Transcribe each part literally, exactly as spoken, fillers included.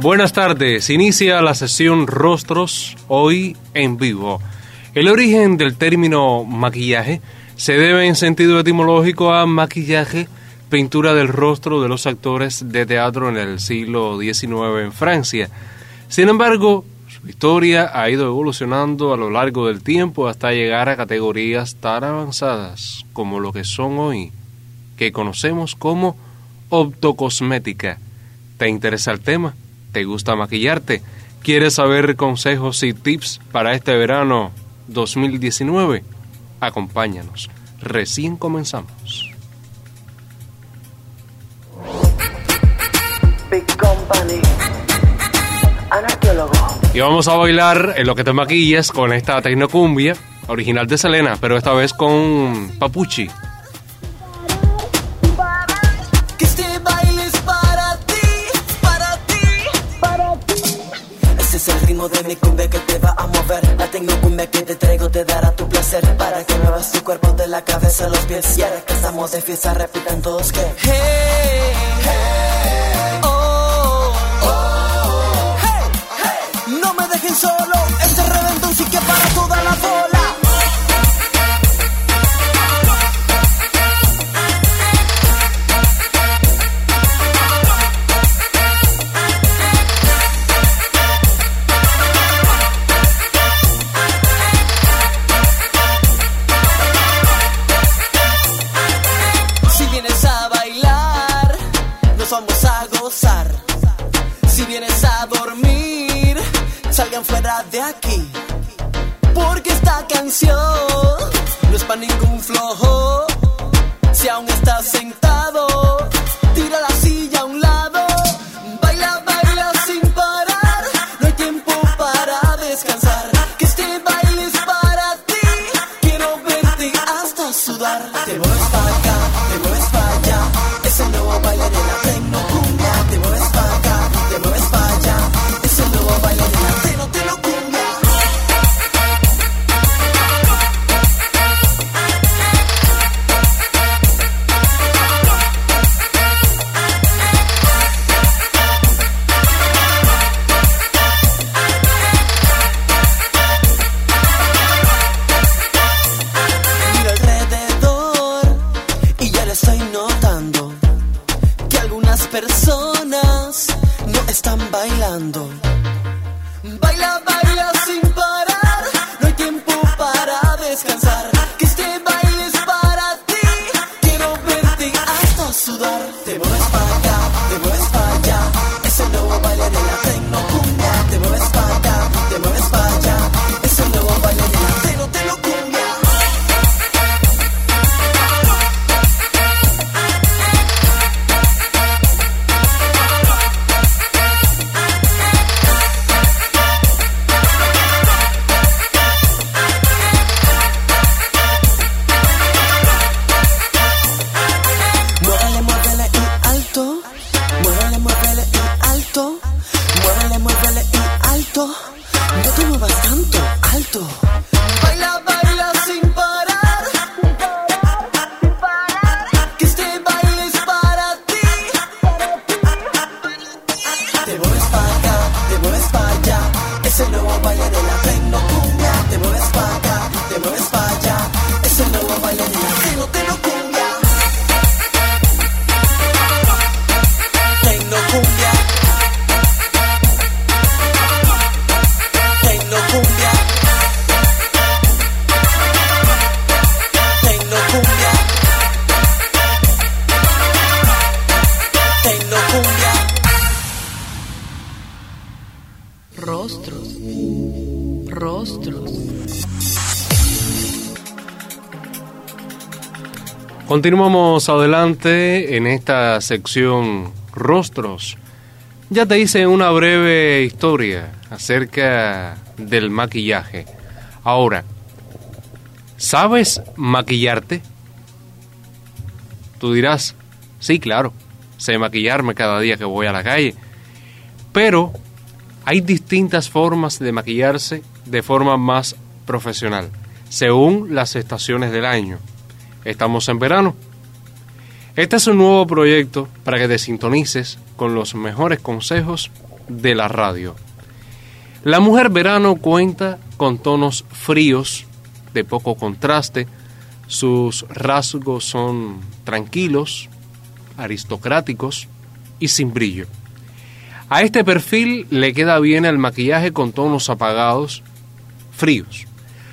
Buenas tardes, inicia la sesión Rostros, hoy en vivo. El origen del término maquillaje se debe en sentido etimológico a maquillaje, pintura del rostro de los actores de teatro en el siglo diecinueve en Francia. Sin embargo, su historia ha ido evolucionando a lo largo del tiempo hasta llegar a categorías tan avanzadas como lo que son hoy, que conocemos como optocosmética. ¿Te interesa el tema? ¿Te gusta maquillarte? ¿Quieres saber consejos y tips para este verano dos mil diecinueve? Acompáñanos. Recién comenzamos. Big Company, Anarqueólogo. Y vamos a bailar en lo que te maquillas con esta tecnocumbia original de Selena, pero esta vez con Papuchi. Es el ritmo de mi cumbia que te va a mover. La tecnocumbia que te traigo te dará tu placer, para que muevas tu cuerpo de la cabeza a los pies. Y ahora que estamos de fiesta repitan todos que hey, hey, oh, oh, hey, hey. No me dejen solo, este reventón sí que para toda la bola. Vamos a gozar. Si vienes a dormir, salgan fuera de aquí, porque esta canción no es para ningún flojo. Si aún estás sentado, tira la silla a un lado. Baila, baila sin parar, no hay tiempo para descansar. Que este baile es para ti, quiero verte hasta sudar. Te mueves para acá, te mueves para allá, es el nuevo baile de la tecnocumbia. Te mueves para acá, te mueves para allá, es el nuevo baile de la tecno, tecnocumbia. Miro alrededor y ya lo estoy notando, que algunas personas no están bailando. Baila, baila sin parar, no hay tiempo para descansar. Que este baile es para ti, quiero verte hasta sudar. Te mueves para acá, te mueves para allá, es el nuevo baile de la tecnocumbia. Te mueves para acá, te mueves para allá, es el nuevo baile de la tecno, tecnocumbia. Muévele, muévele y alto, muévele, muévele y alto, muévele, muévele y alto, no te muevas tanto, alto. Baila, baila sin parar, que este baile es para ti. Te mueves para acá, te mueves para allá, es el nuevo baile de la tecnocumbia. Te mueves para acá, te mueves para allá, es el nuevo baile de la tecno, tecnocumbia. Tecnocumbia, tecnocumbia, tecnocumbia, tecnocumbia. Rostros, rostros. Continuamos adelante en esta sección Rostros. Ya te hice una breve historia acerca del maquillaje. Ahora, ¿sabes maquillarte? Tú dirás, sí, claro, sé maquillarme cada día que voy a la calle. Pero hay distintas formas de maquillarse de forma más profesional, según las estaciones del año. Estamos en verano. Este es un nuevo proyecto para que te sintonices con los mejores consejos de la radio. La mujer verano cuenta con tonos fríos, de poco contraste. Sus rasgos son tranquilos, aristocráticos y sin brillo. A este perfil le queda bien el maquillaje con tonos apagados, fríos.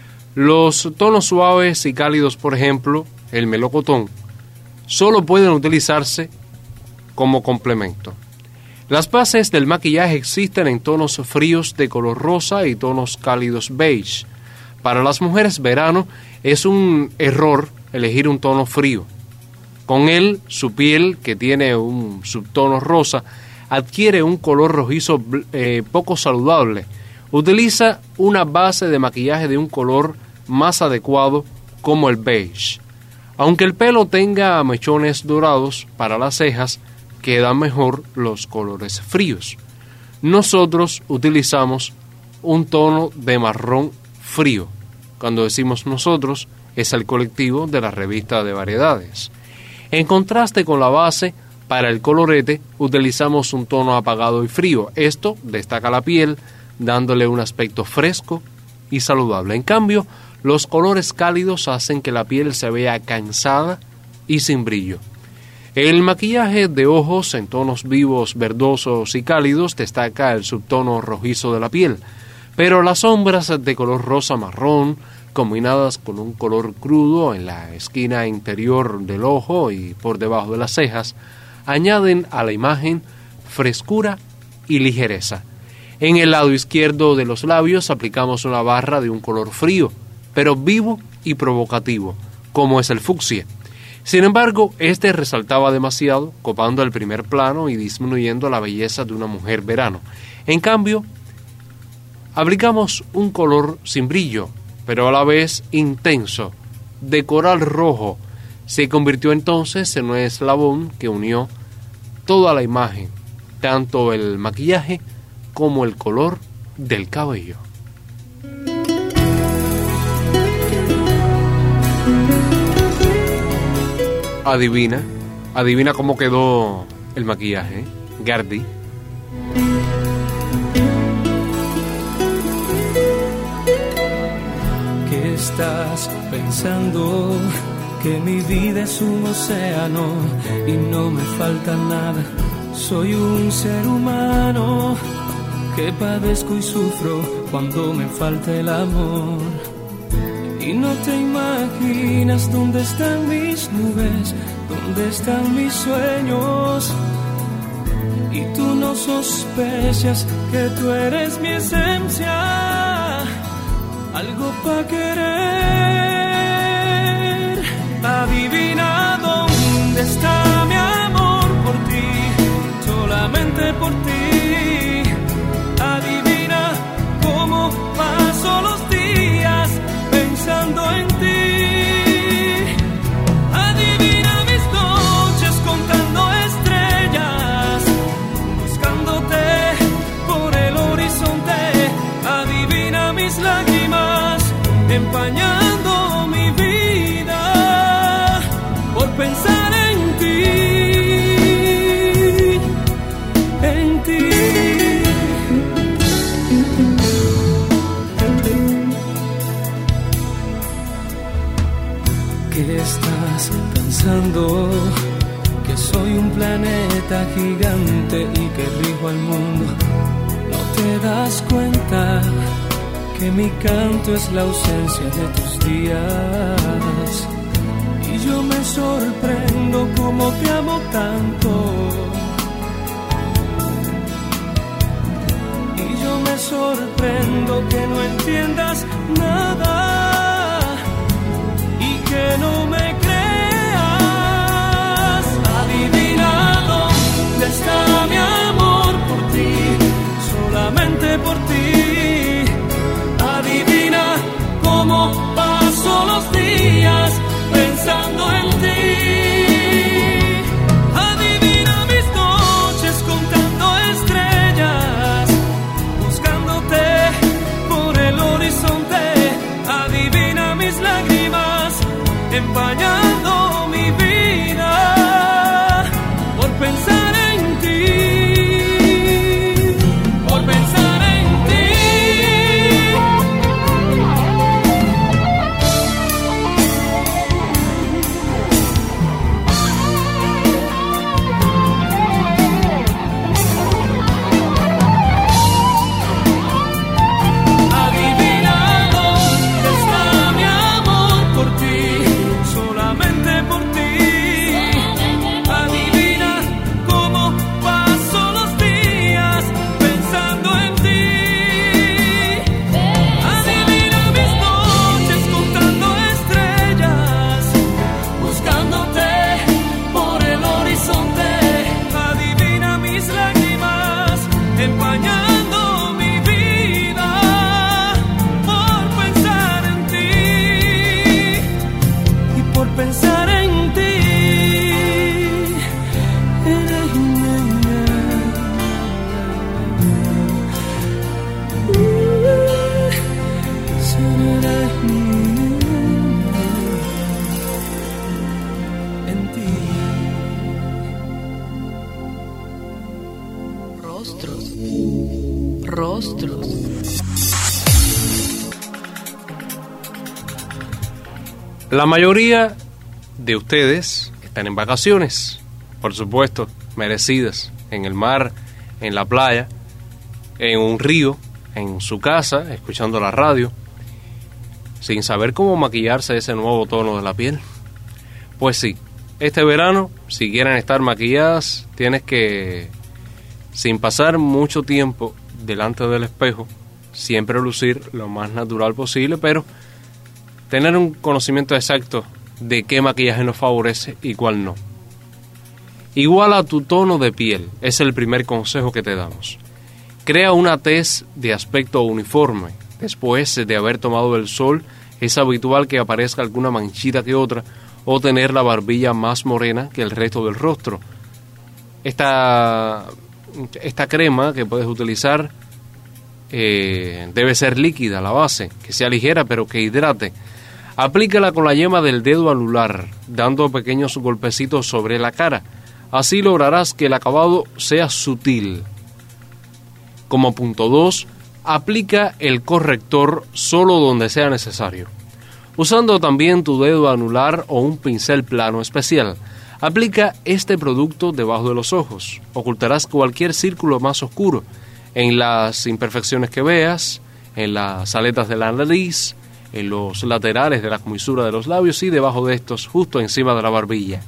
Los tonos suaves y cálidos, por ejemplo, el melocotón, solo pueden utilizarse como complemento. Las bases del maquillaje existen en tonos fríos de color rosa y tonos cálidos beige. Para las mujeres verano es un error elegir un tono frío. Con él, su piel, que tiene un subtono rosa, adquiere un color rojizo eh, poco saludable. Utiliza una base de maquillaje de un color más adecuado como el beige. Aunque el pelo tenga mechones dorados, para las cejas quedan mejor los colores fríos. Nosotros utilizamos un tono de marrón frío. Cuando decimos nosotros, es el colectivo de la revista de variedades. En contraste con la base, para el colorete utilizamos un tono apagado y frío. Esto destaca la piel, dándole un aspecto fresco y saludable. En cambio, los colores cálidos hacen que la piel se vea cansada y sin brillo. El maquillaje de ojos en tonos vivos, verdosos y cálidos destaca el subtono rojizo de la piel, pero las sombras de color rosa marrón, combinadas con un color crudo en la esquina interior del ojo y por debajo de las cejas, añaden a la imagen frescura y ligereza. En el lado izquierdo de los labios aplicamos una barra de un color frío, pero vivo y provocativo, como es el fucsia. Sin embargo, este resaltaba demasiado, copando el primer plano y disminuyendo la belleza de una mujer verano. En cambio, aplicamos un color sin brillo, pero a la vez intenso, de coral rojo. Se convirtió entonces en un eslabón que unió toda la imagen, tanto el maquillaje como el color del cabello. Adivina, adivina cómo quedó el maquillaje, Gardi. ¿Qué estás pensando? Que mi vida es un océano y no me falta nada. Soy un ser humano que padezco y sufro cuando me falta el amor. Y no te imaginas dónde están mis nubes, dónde están mis sueños. Y tú no sospechas que tú eres mi esencia, algo pa' querer. Adivina dónde está mi amor por ti, solamente por ti. Adivina cómo paso los días pensando en ti. Adivina mis noches contando estrellas, buscándote por el horizonte. Adivina mis lágrimas empañando mi vida por pensar en ti, en ti. ¿Qué estás pensando? Que soy un planeta gigante y que rijo al mundo. ¿No te das cuenta que mi canto es la ausencia de tus días? Y yo me sorprendo cómo te amo tanto. Y yo me sorprendo que no entiendas nada y que no me creas. Adivina dónde está mi amor por ti, solamente por ti. Adivina cómo paso los días pensando en ti. Adivina mis noches contando estrellas, buscándote por el horizonte. Adivina mis lágrimas empañando mi vida por pensar en ti. La mayoría de ustedes están en vacaciones, por supuesto, merecidas, en el mar, en la playa, en un río, en su casa, escuchando la radio, sin saber cómo maquillarse ese nuevo tono de la piel. Pues sí, este verano, si quieren estar maquilladas, tienes que, sin pasar mucho tiempo delante del espejo, siempre lucir lo más natural posible, pero tener un conocimiento exacto de qué maquillaje nos favorece y cuál no. Iguala tu tono de piel, es el primer consejo que te damos. Crea una tez de aspecto uniforme. Después de haber tomado el sol, es habitual que aparezca alguna manchita que otra o tener la barbilla más morena que el resto del rostro. Esta, esta crema que puedes utilizar eh, debe ser líquida, la base, que sea ligera pero que hidrate. Aplícala con la yema del dedo anular, dando pequeños golpecitos sobre la cara. Así lograrás que el acabado sea sutil. Como punto dos, aplica el corrector solo donde sea necesario. Usando también tu dedo anular o un pincel plano especial, aplica este producto debajo de los ojos. Ocultarás cualquier círculo más oscuro, en las imperfecciones que veas, en las aletas de la nariz, en los laterales de la comisura de los labios y debajo de estos, justo encima de la barbilla.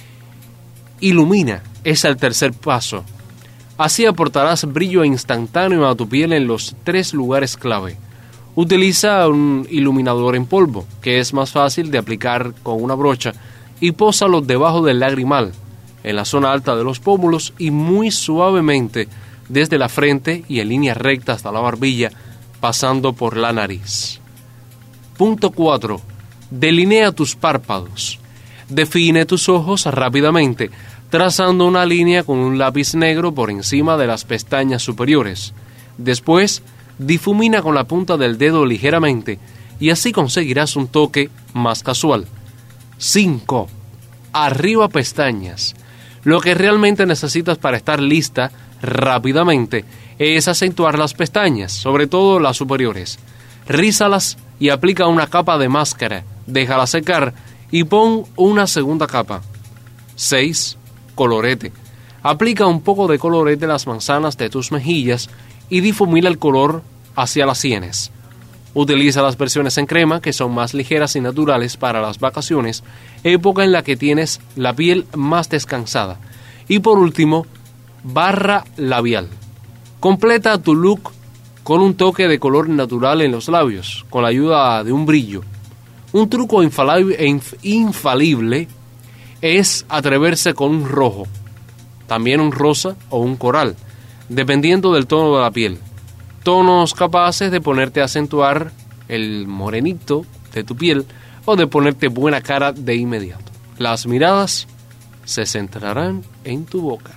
Ilumina, es el tercer paso. Así aportarás brillo instantáneo a tu piel en los tres lugares clave. Utiliza un iluminador en polvo, que es más fácil de aplicar con una brocha, y pósalo debajo del lagrimal, en la zona alta de los pómulos y muy suavemente desde la frente y en línea recta hasta la barbilla, pasando por la nariz. Punto cuatro. Delinea tus párpados. Define tus ojos rápidamente, trazando una línea con un lápiz negro por encima de las pestañas superiores. Después, difumina con la punta del dedo ligeramente y así conseguirás un toque más casual. cinco. Arriba pestañas. Lo que realmente necesitas para estar lista rápidamente es acentuar las pestañas, sobre todo las superiores. Rízalas y aplica una capa de máscara. Déjala secar y pon una segunda capa. seis. Colorete. Aplica un poco de colorete a las manzanas de tus mejillas y difumina el color hacia las sienes. Utiliza las versiones en crema, que son más ligeras y naturales para las vacaciones, época en la que tienes la piel más descansada. Y por último, barra labial. Completa tu look con un toque de color natural en los labios, con la ayuda de un brillo. Un truco infalible es atreverse con un rojo, también un rosa o un coral, dependiendo del tono de la piel. Tonos capaces de ponerte a acentuar el morenito de tu piel o de ponerte buena cara de inmediato. Las miradas se centrarán en tu boca.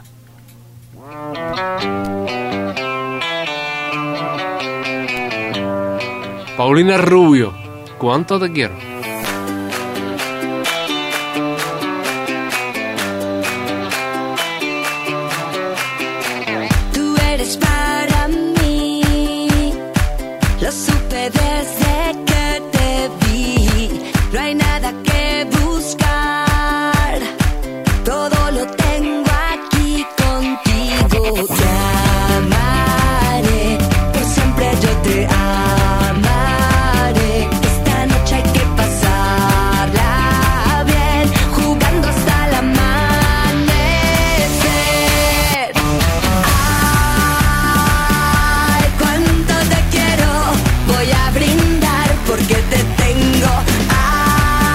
Paulina Rubio, ¿cuánto te quiero? Porque te tengo.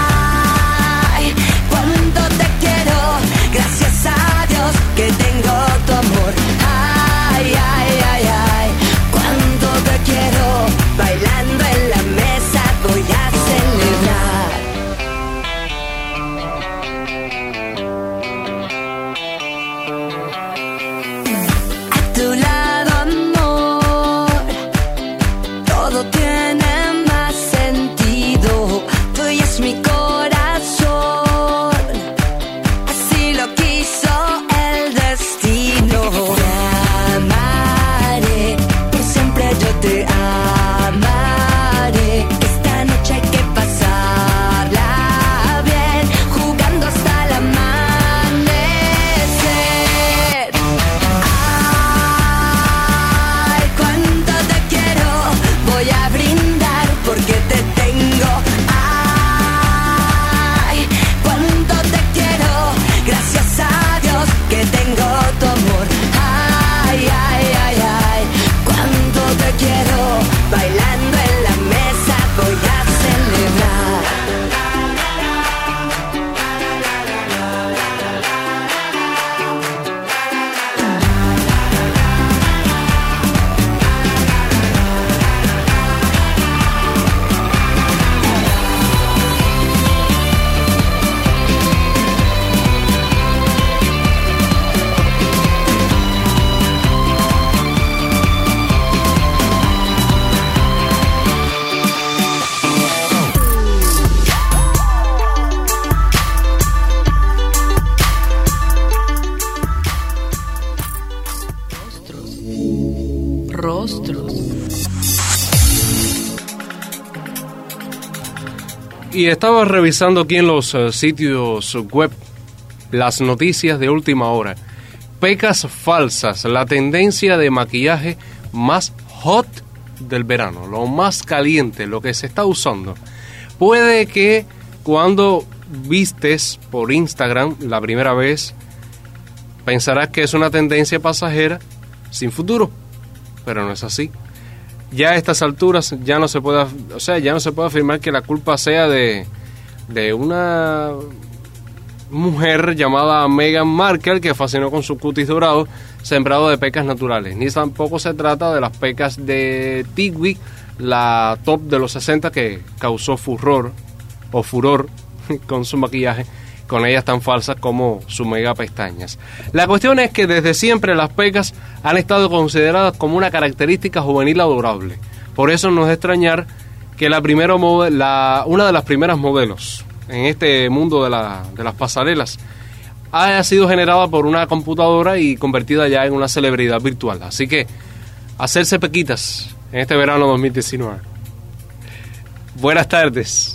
Y estaba revisando aquí en los uh, sitios web las noticias de última hora. Pecas falsas, la tendencia de maquillaje más hot del verano, lo más caliente, lo que se está usando. Puede que cuando vistes por Instagram la primera vez, pensarás que es una tendencia pasajera sin futuro, pero no es así. Ya a estas alturas ya no se puede, o sea, ya no se puede afirmar que la culpa sea de, de una mujer llamada Meghan Markle que fascinó con su cutis dorado sembrado de pecas naturales, ni tampoco se trata de las pecas de Tigui, la top de los sesenta que causó furor o furor con su maquillaje, con ellas tan falsas como su mega pestañas. La cuestión es que desde siempre las pecas han estado consideradas como una característica juvenil adorable. Por eso no es de extrañar que la primera mode- la, una de las primeras modelos en este mundo de, la, de las pasarelas ha sido generada por una computadora y convertida ya en una celebridad virtual. Así que hacerse pequitas en este verano dos mil diecinueve. Buenas tardes.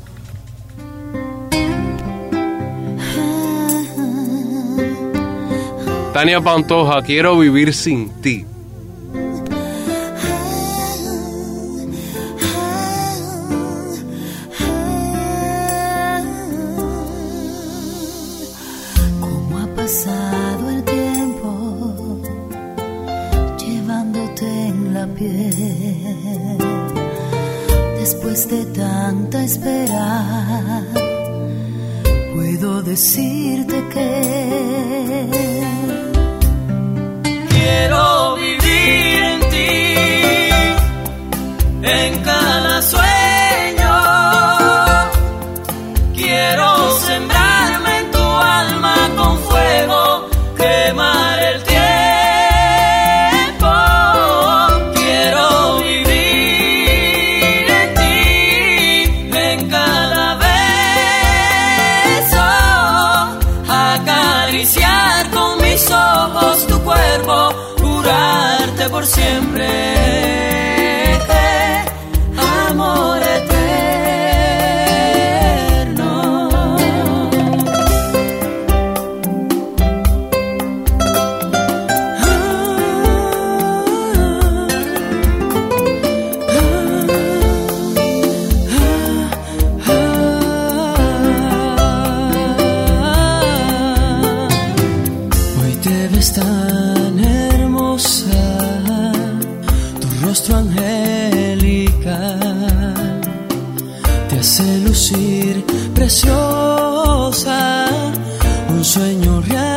Tania Pantoja, quiero vivir sin ti. ¿Cómo ha pasado el tiempo llevándote en la piel? Después de tanta espera, puedo decirte que quiero vivir en ti, en cada sueño. Quiero sembrarme en tu alma con fuego, quemar el tiempo. Quiero vivir en ti, en cada beso, acariciar con mis ojos tu cuerpo, jurarte por siempre, amor eterno. Hoy te ves tan hermosa, tu rostro angelical te hace lucir preciosa, un sueño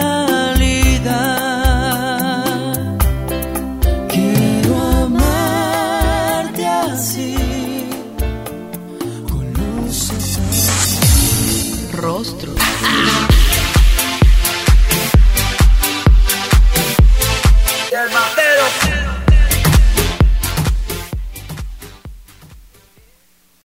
realidad. Quiero amarte así, con luces. Rostros.